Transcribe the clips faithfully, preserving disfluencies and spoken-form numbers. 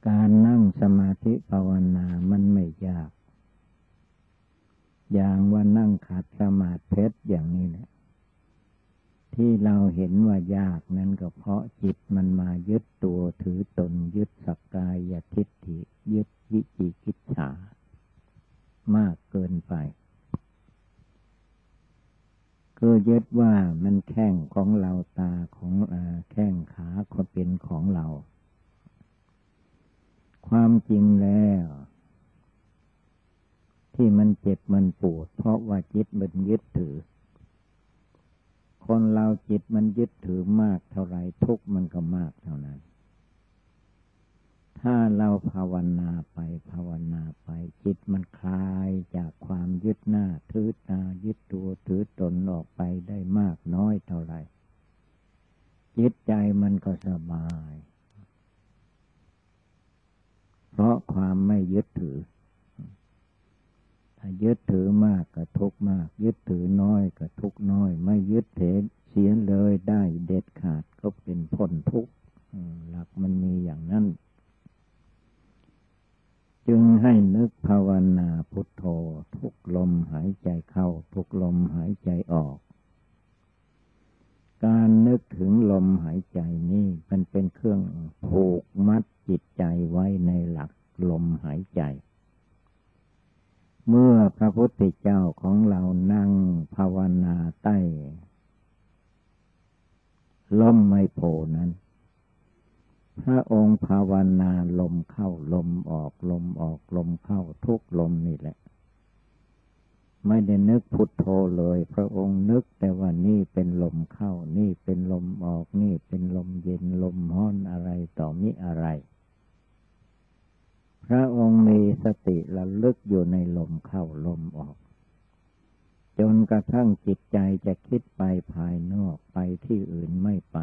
การนั่งสมาธิภาวนามันไม่ยากอย่างว่านั่งขัดสมาธิอย่างนี้แหละที่เราเห็นว่ายากนั้นก็เพราะจิตมันมายึดตัวถือตนยึดสักกายทิฏฐิยึดวิจิกิจฉามากเกินไปคือยึดว่ามันแข้งของเราตาของอ่าแข้งขาก็เป็นของเราความจริงแล้วที่มันเจ็บมันปวดเพราะว่าจิตมันยึดถือคนเราจิตมันยึดถือมากเท่าไรทุกข์มันก็มากเท่านั้นถ้าเราภาวนาไปภาวนาไปจิตมันคลายจากความยึดหน้าถือตายึดตัวถือตนออกไปได้มากน้อยเท่าไรจิตใจมันก็สบายเพราะความไม่ยึดถือถ้ายึดถือมากก็ทุกข์มากยึดถือน้อยก็ทุกข์น้อยไม่ยึดถือเสียเลยได้เด็ดขาดก็เป็นพ้นทุกข์หลักมันมีอย่างนั้นจึงให้นึกภาวนาพุทโธทุกลมหายใจเข้าทุกลมหายใจออกการนึกถึงลมหายใจนี่มันเป็นเครื่องผูกมัดจิตใจไว้ในหลักลมหายใจเมื่อพระพุทธเจ้าของเรานั่งภาวนาใต้ร่มไมโพนั้นพระองค์ภาวนาลมเข้าลมออกลมออกลมเข้าทุกลมนี่แหละไม่ได้นึกพุทโธเลยพระองค์นึกแต่ว่านี่เป็นลมเข้านี่เป็นลมออกนี่เป็นลมเย็นลมร้อนอะไรต่อมิอะไรพระองค์มีสติระลึกอยู่ในลมเข้าลมออกจนกระทั่งจิตใจจะคิดไปภายนอกไปที่อื่นไม่ไป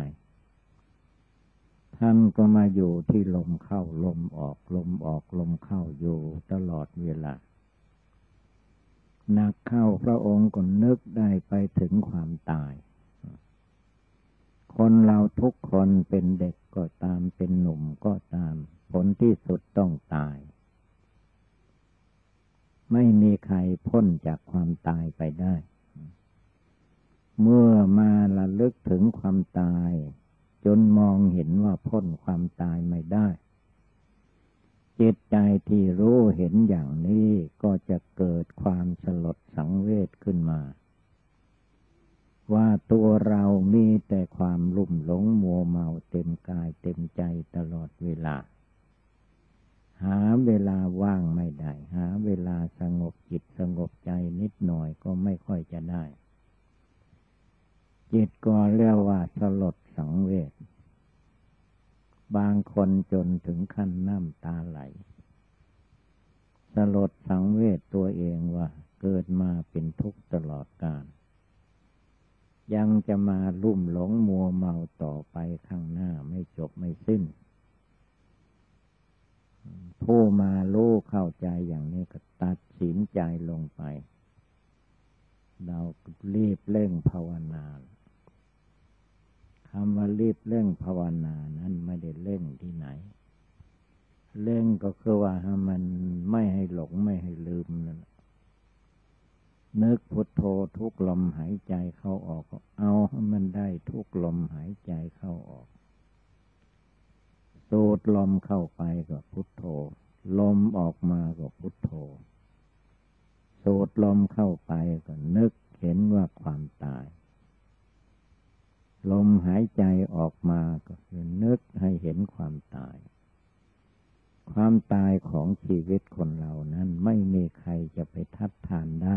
ท่านก็มาอยู่ที่ลมเข้าลมออกลมออกลมเข้าอยู่ตลอดเวลาหนักเข้าพระองค์ก็นึกได้ไปถึงความตายคนเราทุกคนเป็นเด็กก็ตามเป็นหนุ่มก็ตามผลที่สุดต้องตายไม่มีใครพ้นจากความตายไปได้เมื่อมาระลึกถึงความตายจนมองเห็นว่าพ้นความตายไม่ได้จิตใจที่รู้เห็นอย่างนี้ก็จะเกิดความสลดสังเวชขึ้นมาว่าตัวเรามีแต่ความลุ่มหลงมัวเมาเต็มกายเต็มใจตลอดเวลาหาเวลาว่างไม่ได้หาเวลาสงบจิตสงบใจนิดหน่อยก็ไม่ค่อยจะได้จิตก็เรียกว่าสลดสังเวชบางคนจนถึงขั้นน้ำตาไหลสลดสังเวชตัวเองว่าเกิดมาเป็นทุกข์ตลอดกาลยังจะมาลุ่มหลงมัวเมาต่อไปข้างหน้าไม่จบไม่สิ้นผู้มารู้เข้าใจอย่างนี้ก็ตัดสินใจลงไปเรารีบเร่งภาวนาคำว่ารีบเร่งภาวนานั้นไม่ได้เร่งที่ไหนเร่งก็คือว่าให้มันไม่ให้หลงไม่ให้ลืมนั่นนึกพุทโธทุกลมหายใจเข้าออกเอาให้มันได้ทุกลมหายใจเข้าออกสูดลมเข้าไปก็พุทโธลมออกมาก็พุทโธสูดลมเข้าไปก็นึกเห็นว่าความตายลมหายใจออกมาก็คือนึกให้เห็นความตายความตายของชีวิตคนเรานั้นไม่มีใครจะไปทัดทานได้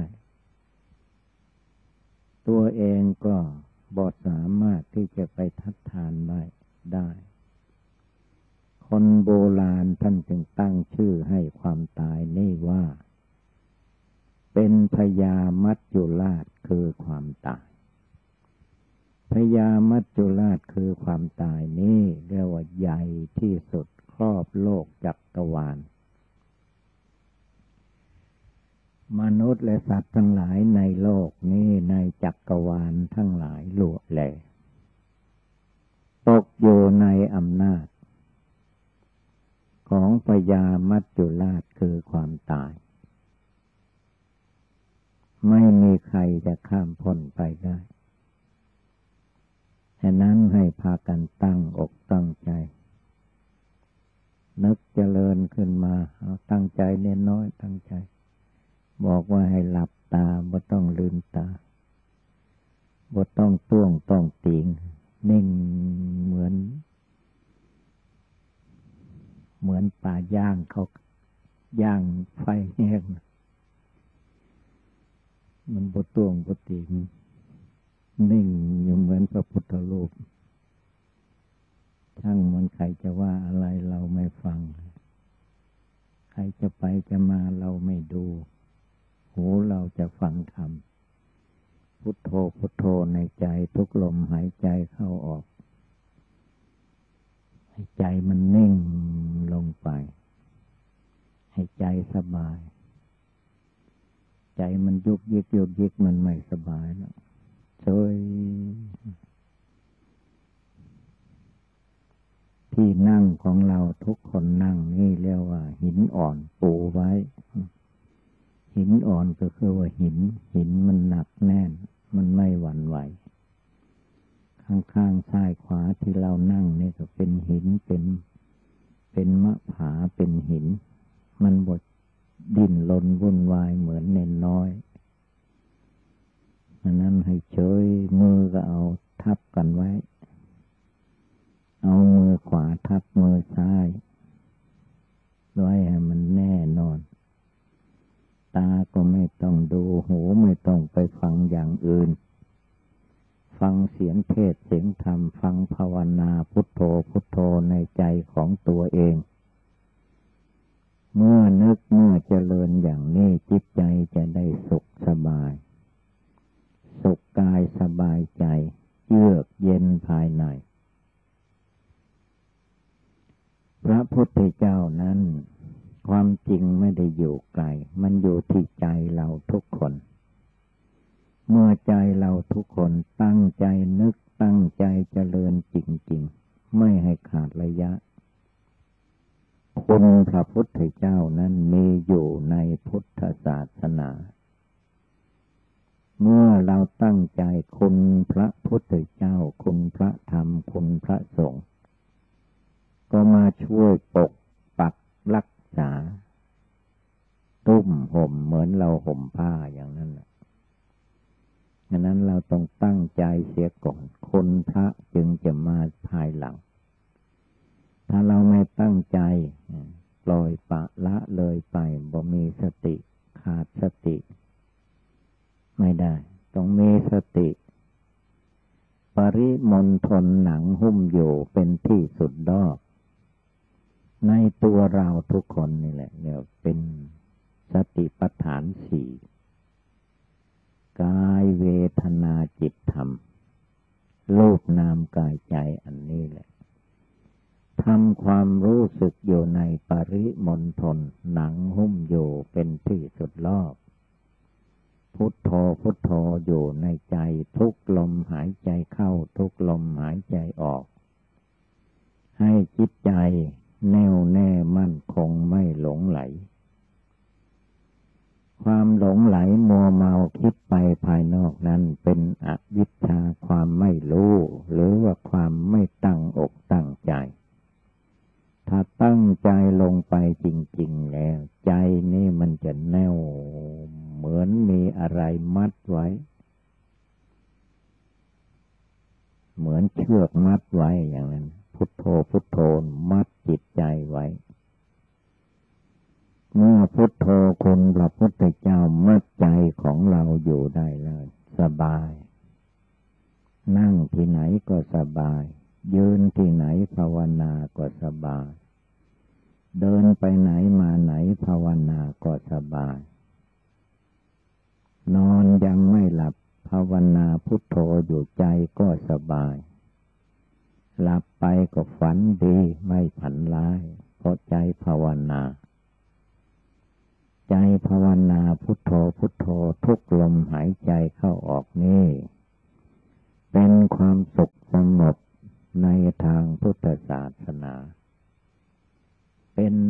ตัวเองก็บ่สามารถที่จะไปทัดทานได้ได้คนโบราณท่านจึงตั้งชื่อให้ความตายนี่ว่าเป็นพญามัจจุราชคือความตายพญามัจจุราชคือความตายนี้เรียกว่าใหญ่ที่สุดครอบโลกจักรวาลมนุษย์และสัตว์ทั้งหลายในโลกนี้ในจักรวาลทั้งหลายล้วนแหละตกอยู่ในอำนาจของพญามัจจุราชคือความตายไม่มีใครจะข้ามพ้นไปได้ฉะนั้นให้พากันตั้งอกตั้งใจนึกเจริญขึ้นมาเอาตั้งใจเน้นน้อยตั้งใจบอกว่าให้หลับตาบ่ต้องลืมตาบ่ต้องต้วงต้องติงนิ่งเหมือนเหมือนปลาย่างเขาย่างไฟแห้งมันบ่ต้วงบ่ติงนิ่งอยู่เหมือนพระพุทธรูปช่างมันใครจะว่าอะไรเราไม่ฟังใครจะไปจะมาเราไม่ดูหูเราจะฟังธรรมพุทโธพุทโธในใจทุกลมหายใจเข้าออกให้ใจมันนิ่งลงไปให้ใจสบายใจมันยุกยิกยุกยิกมันไม่สบายแล้วเฉยที่นั่งของเราทุกคนนั่งนี่เรียกว่าหินอ่อนปูไว้หินอ่อนก็คือว่าหินหินมันหนักแน่นมันไม่หวั่นไหวข้างๆซ้ายขวาที่เรานั่งนี่ก็เป็นหินเป็นเป็นมะผาเป็นหินมันบดดิ้นรนวุ่นวายเหมือนเนนน้อยฉะนั้นให้เฉยมือก็เอาทับกันไว้เอามือขวาทับมือซ้ายไว้ให้มันแน่นอนตาก็ไม่ต้องดูหูไม่ต้องไปฟังอย่างอื่นฟังเสียงเทศน์เสียงธรรมฟังภาวนาพุทโธพุทโธในใจของตัวเองเมื่อนึกเมื่อเจริญอย่างนี้จิตใจจะได้สุขสบายสุขกายสบายใจเยือกเย็นภายในพระพุทธเจ้านั้นความจริงไม่ได้อยู่ไกลมันอยู่ที่ใจเราทุกคนเมื่อใจเราทุกคนตั้งใจนึกตั้งใจเจริญจริงๆไม่ให้ขาดระยะคุณพระพุทธเจ้านั้นมีอยู่ในพุทธศาสนาเมื่อเราตั้งใจคุณพระพุทธเจ้าคุณพระธรรมคุณพระสงฆ์ก็มาช่วยปกปักรักษาตุ้มห่มเหมือนเราห่มผ้าอย่างนั้นแหละฉะนั้นเราต้องตั้งใจเสียก่อนคนพระจึงจะมาภายหลังถ้าเราไม่ตั้งใจปล่อยปละละเลยไปบ่มีสติขาดสติไม่ได้ต้องมีสติปริมณฑลหนังหุ้มอยู่เป็นที่สุดดอกในตัวเราทุกคนนี่แหละเนี่ยเป็นสติปัฏฐานสี่กายเวทนาจิตธรรมรูปนามกายใจอันนี้แหละทำความรู้สึกอยู่ในปริมณฑลหนังหุ้มอยู่เป็นที่สุดรอบพุทโธพุทโธอยู่ในใจทุกลมหายใจเข้าทุกลมหายใจออกให้จิตใจแน่วแน่มั่นคงไม่หลงไหลความหลงไหลมัวเมาคิดไปภายนอกนั้นเป็นอวิชชาความไม่รู้หรือว่าความไม่ตั้งอกตั้งใจถ้าตั้งใจลงไปจริงๆแล้วใจนี่มันจะแน่วเหมือนมีอะไรมัดไว้เหมือนเชือกมัดไว้อย่างนั้นพุทโธพุทโธมัดจิตใจไว้เมื่อพุทโธคุณพระพุทธเจ้ามัดใจของเราอยู่ได้แล้วสบายนั่งที่ไหนก็สบายยืนที่ไหนภาวนาก็สบายเดินไปไหนมาไหนภาวนาก็สบายนอนยังไม่หลับภาวนาพุทโธอยู่ใจก็สบายหลับไปก็ฝันดีไม่ฝันร้ายเพราะใจภาวนาใจภาวนาพุทโธพุทโธทุกลมหายใจเข้าออกนี่เป็นความสุขสงบในทางพุทธศาสนาเป็น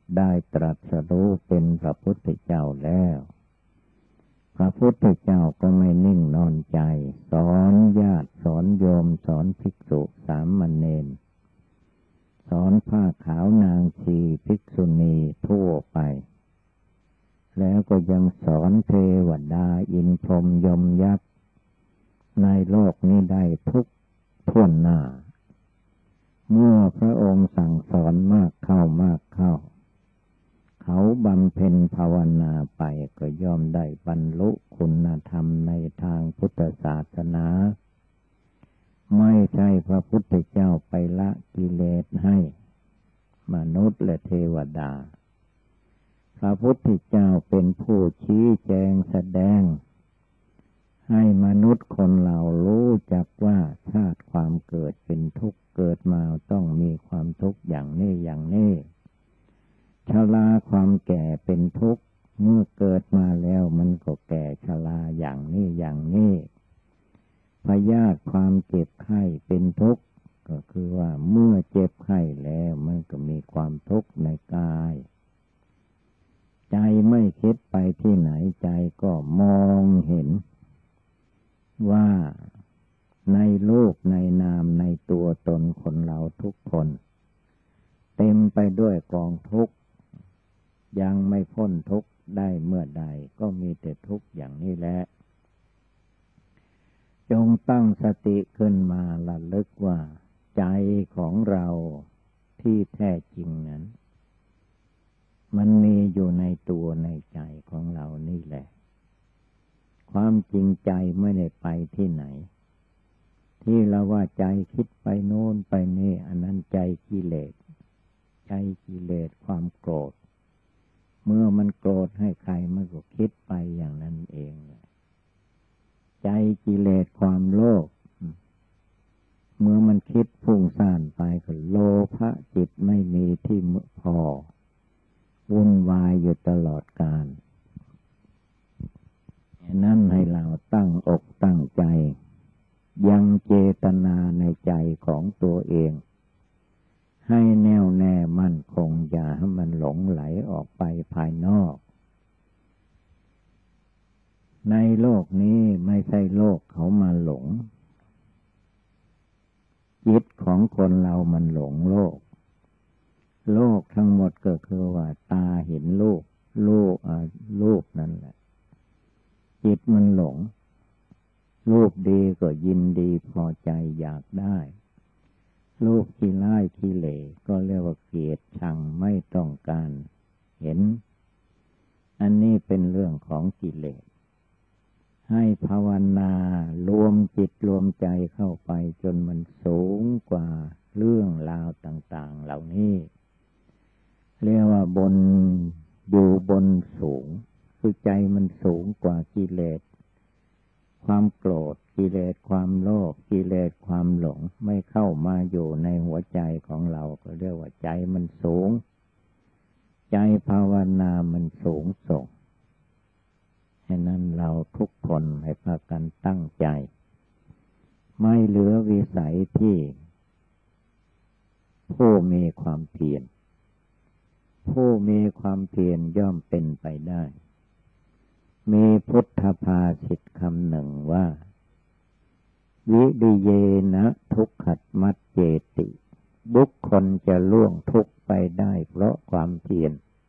ได้ตรัสรู้เป็นพระพุทธเจ้าแล้วพระพุทธเจ้าก็ไม่นิ่งนอนใจสอนญาติสอนโยมสอนภิกษุสามเณรสอนผ้าขาวนางชีภิกษุณีทั่วไปแล้วก็ยังสอนเทวดาอินพรหมยมยักษ์ในโลกนี้ได้ทุกท่วนหน้าเมื่อพระองค์สั่งสอนมากเข้ามากเข้าเขาบำเพ็ญภาวนาไปก็ย่อมได้บรรลุคุณธรรมในทางพุทธศาสนาไม่ใช่พระพุทธเจ้าไปละกิเลสให้มนุษย์และเทวดาพระพุทธเจ้าเป็นผู้ชี้แจงแสดงให้มนุษย์คนเรารู้จักว่าชาติความเกิดเป็นทุกข์เกิดมาต้องมีความทุกข์อย่างนี้อย่างนี้ชราความแก่เป็นทุกข์เมื่อเกิดมาแล้วมันก็แก่ชราอย่างนี้อย่างนี้พยาธิความเจ็บไข้เป็นทุกข์ก็คือว่าเมื่อเจ็บไข้แล้วมันก็มีความทุกข์ในกายใจไม่คิดไปที่ไหนใจก็มองเห็นว่าในโลกในนามในตัวตนคนเราทุกคนเต็มไปด้วยกองทุกข์ยังไม่พ้นทุกข์ได้เมื่อใดก็มีแต่ทุกข์อย่างนี้แหละจงตั้งสติขึ้นมาระลึกว่าใจของเราที่แท้จริงนั้นมันมีอยู่ในตัวในใจของเรานี่แหละความจริงใจไม่ได้ไปที่ไหนที่เราว่าใจคิดไปโน้นไปนี่อันนั้นใจกิเลสใจกิเลสความโกรธเมื่อมันโกรธให้ใครมันก็คิดไปอย่างนั้นเองใจกิเลสความโลภเมื่อมันคิดพุ่งซ่านไปก็โลภะจิตไม่มีที่พอวุ่นวายอยู่ตลอดกาลนั่นให้เราตั้งอกตั้งใจยังเจตนาในใจของตัวเองให้แน่วแน่มั่นคงอย่าให้มันหลงไหลออกไปภายนอกในโลกนี้ไม่ใช่โลกเขามาหลงจิตของคนเรามันหลงโลกโลกทั้งหมดก็คือว่าตาเห็นรูปรูปอ่ารูปนั่นแหละจิตมันหลงรูปดีก็ยินดีพอใจอยากได้รูปขี้ร้ายขี้เหร่ก็เรียกว่าเกลียดชังไม่ต้องการเห็นอันนี้เป็นเรื่องของกิเลสให้ภาวนารวมจิตรวมใจเข้าไปจนมันสูงกว่าเรื่องราวต่างๆเหล่านี้เรียกว่าบนอยู่บนสูงคือใจมันสูงกว่ากิเลสความโกรธกิเลสความโลภกิเลสความหลงไม่เข้ามาอยู่ในหัวใจของเราก็เรียกว่าใจมันสูงใจภาวนามันสูงส่งฉะนั้นเราทุกคนให้พากันตั้งใจไม่เหลือวิสัยที่ผู้มีความเพียรผู้มีความเพียรย่อมเป็นไปได้มีพุทธภาษิตคำหนึ่งว่าวิริเยนะทุกขัดมัจเจติบุคคลจะล่วงทุกข์ไปได้เพราะความเพียร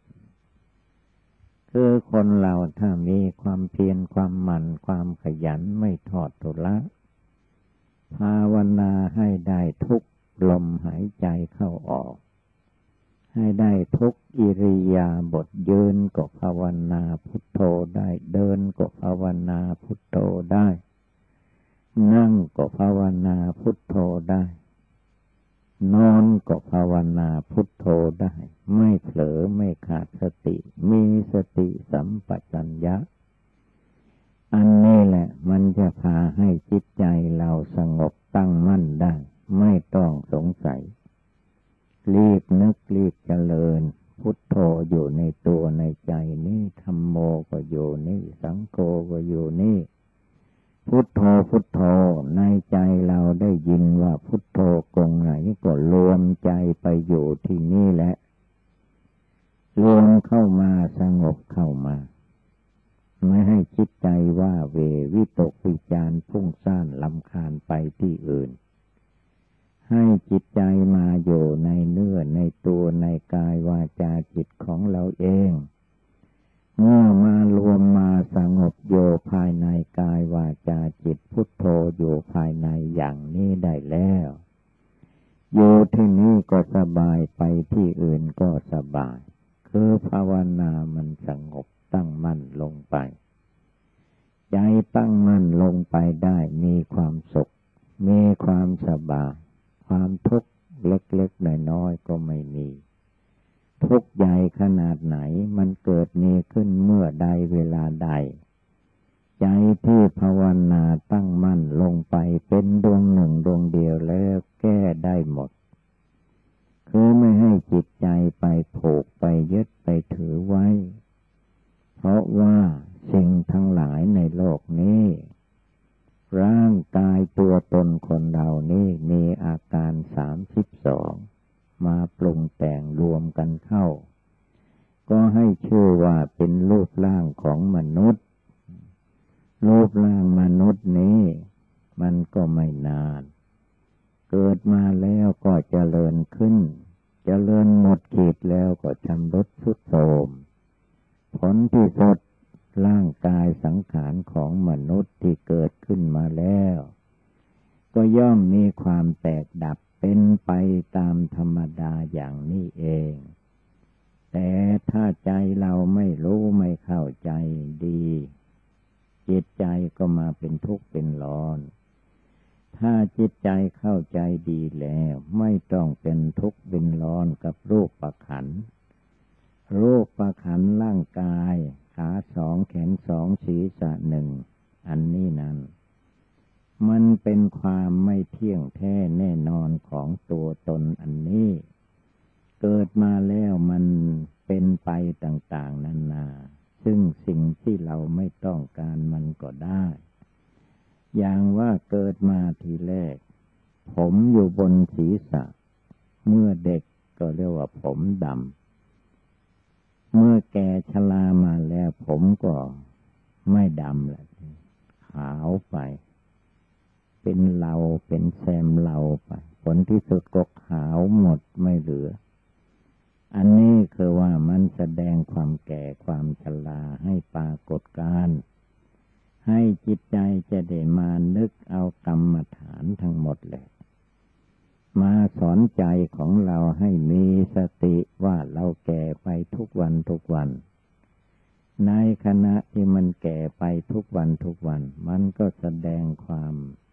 คือคนเราถ้ามีความเพียรความหมั่นความขยันไม่ทอดทุละภาวนาให้ได้ทุกลมหายใจเข้าออกให้ได้ทุกอิริยาบถยืนก็ภาวนาพุทโธได้เดินก็ภาวนาพุทโธได้นั่งก็ภาวนาพุทโธได้นอนก็ภาวนาพุทโธได้ไม่เผลอไม่ขาดสติมีสติสัมปชัญญะอันนี้แหละมันจะพาให้จิตใจเราสงบตั้งมั่นได้ไม่ต้องสงสัยรีบนึกรีบเจริญพุทโธอยู่ในตัวในใจนี้ธัมโมก็อยู่นี่สังโฆก็อยู่นี่พุทโธพุทโธในใจเราได้ยินว่าพุทโธกงไหนก็รวมใจไปอยู่ที่นี่แหละรวมเข้ามาสงบเข้ามาไม่ให้จิตใจว่าเววิตกวิจารพุ่งซ่านรำคาญไปที่อื่นให้จิตใจมาอยู่ในเนื้อในตัวในกายวาจาจิตของเราเองเมื่อมารวมมาสงบอยู่ภายในกายวาจาจิตพุทโธอยู่ภายในอย่างนี้ได้แล้วอยู่ที่นี่ก็สบายไปที่อื่นก็สบายคือภาวนามันสงบตั้งมั่นลงไปใจตั้งมั่นลงไปได้มีความสุขมีความสบายความทุกข์เล็กๆน้อยๆก็ไม่มีทุกข์ใหญ่ขนาดไหนมันเกิดมีขึ้นเมื่อใดเวลาใดใจที่ภาวนาตั้งมั่นลงไปเป็นดวงหนึ่งดวงเดียวแล้วแก้ได้หมดคือไม่ให้จิตใจไปผูกไปยึดไปถือไว้เพราะว่าสิ่งทั้งหลายในโลกนี้ร่างกายตัวตนคนเรานี่มีอาการสามสิบสองมาปรุงแต่งรวมกันเข้าก็ให้ชื่อว่าเป็นรูปร่างของมนุษย์รูปร่างมนุษย์นี้มันก็ไม่นานเกิดมาแล้วก็เจริญขึ้นเจริญหมดขีดแล้วก็ชำรุดทรุดโทรมผลที่สุดร่างกายสังขารของมนุษย์ที่เกิดขึ้นมาแล้วก็ย่อมมีความแตกดับเป็นไปตามธรรมดาอย่างนี้เองแต่ถ้าใจเราไม่รู้ไม่เข้าใจดีจิตใจก็มาเป็นทุกข์เป็นร้อนถ้าจิตใจเข้าใจดีแล้วไม่ต้องเป็นทุกข์เป็นร้อนกับรูปประขันธ์รูปประขันธ์ร่างกายขาสองแขนสองศีรษะหนึ่งอันนี้นั้นมันเป็นความไม่เที่ยงแท้แน่นอนของตัวตนอันนี้เกิดมาแล้วมันเป็นไปต่างๆนานาซึ่งสิ่งที่เราไม่ต้องการมันก็ได้อย่างว่าเกิดมาทีแรกผมอยู่บนศีรษะเมื่อเด็กก็เรียกว่าผมดำเมื่อแก่ชรามาแล้วผมก็ไม่ดำแล้วขาวไปเป็นเราเป็นแซมเราไปผลที่สุดก็ขาวหมดไม่เหลืออันนี้คือว่ามันแสดงความแก่ความชราให้ปรากฏการณ์ให้จิตใจจะได้มานึกเอากรรมฐานทั้งหมดเลยมาสอนใจของเราให้มีสติว่าเราแก่ไปทุกวันทุกวันในขณะที่มันแก่ไปทุกวันทุกวันมันก็แสดงความ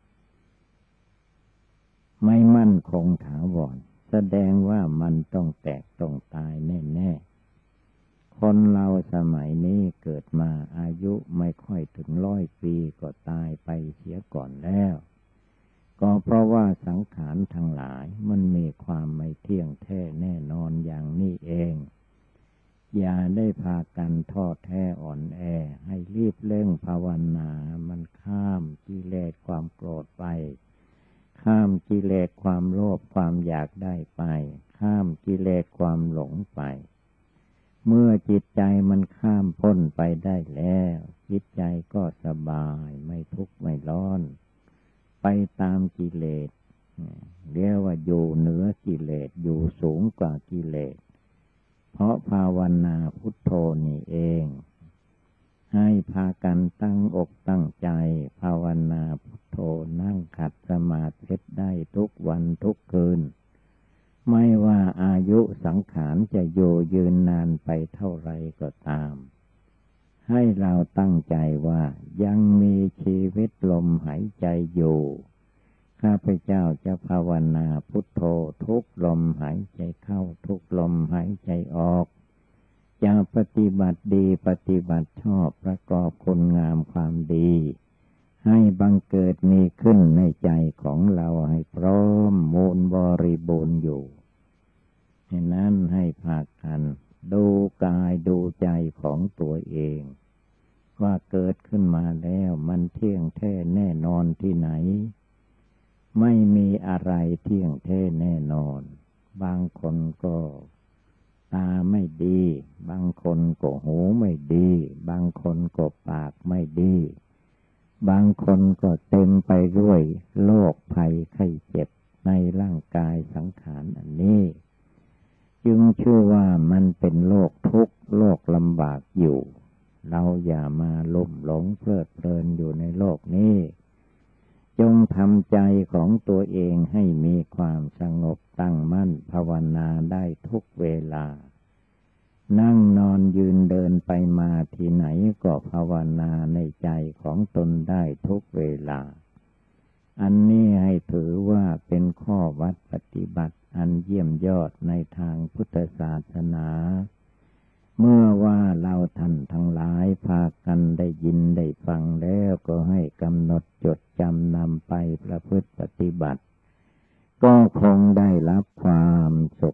ไม่มั่นคงถาวรแสดงว่ามันต้องแตกต้องตายแน่ๆคนเราสมัยนี้เกิดมาอายุไม่ค่อยถึงร้อยปีก็ตายไปเสียก่อนแล้วก็เพราะว่าสังขารทั้งหลายมันมีความไม่เที่ยงแท้แน่นอนอย่างนี้เองอย่าได้พากันท้อแท้อ่อนแอให้รีบเร่งภาวนามันข้ามกิเลสความโกรธไปข้ามกิเลสความโลภความอยากได้ไปข้ามกิเลสความหลงไปเมื่อจิตใจมันข้ามพ้นไปได้แล้วจิตใจก็สบายไม่ทุกข์ไม่ร้อนไปตามกิเลสเรียกว่าอยู่เหนือกิเลสอยู่สูงกว่ากิเลสเพราะภาวนาพุทโธนี่เองให้พากันตั้งอกตั้งใจภาวนาพุทโธนั่งขัดสมาธิได้ทุกวันทุกคืนไม่ว่าอายุสังขารจะอยู่ยืนนานไปเท่าไรก็ตามให้เราตั้งใจว่ายังมีชีวิตลมหายใจอยู่ข้าพเจ้าจะภาวนาพุทโธทุกลมหายใจเข้าทุกลมหายใจออกจะปฏิบัติดีปฏิบัติชอบประกอบคุณงามความดีให้บังเกิดมีขึ้นในใจของเราให้พร้อมมูลบริบูรณ์อยู่ฉะนั้นให้พากันดูกายดูใจของตัวเองว่าเกิดขึ้นมาแล้วมันเที่ยงแท้แน่นอนที่ไหนไม่มีอะไรเที่ยงแท้แน่นอนบางคนก็ตาไม่ดีางคนก็หูไม่ดีบางคนก็ปากไม่ดีบางคนก็เต็มไปด้วยโรคภัยไข้เจ็บในร่างกายสังขารอันนี้จึงชื่อว่ามันเป็นโรคทุกข์โรคลำบากอยู่เราอย่ามาลุ่มหลงเพลิดเพลินอยู่ในโลกนี้จงทำใจของตัวเองให้มีความสงบตั้งมั่นภาวนาได้ทุกเวลานั่งนอนยืนเดินไปมาที่ไหนก็ภาวนาในใจของตนได้ทุกเวลาอันนี้ให้ถือว่าเป็นข้อวัดปฏิบัติอันเยี่ยมยอดในทางพุทธศาสนาเมื่อว่าเราท่านทั้งหลายพากันได้ยินได้ฟังแล้วก็ให้กำหนดจดจำนำไปประพฤติปฏิบัติก็คงได้รับความสุข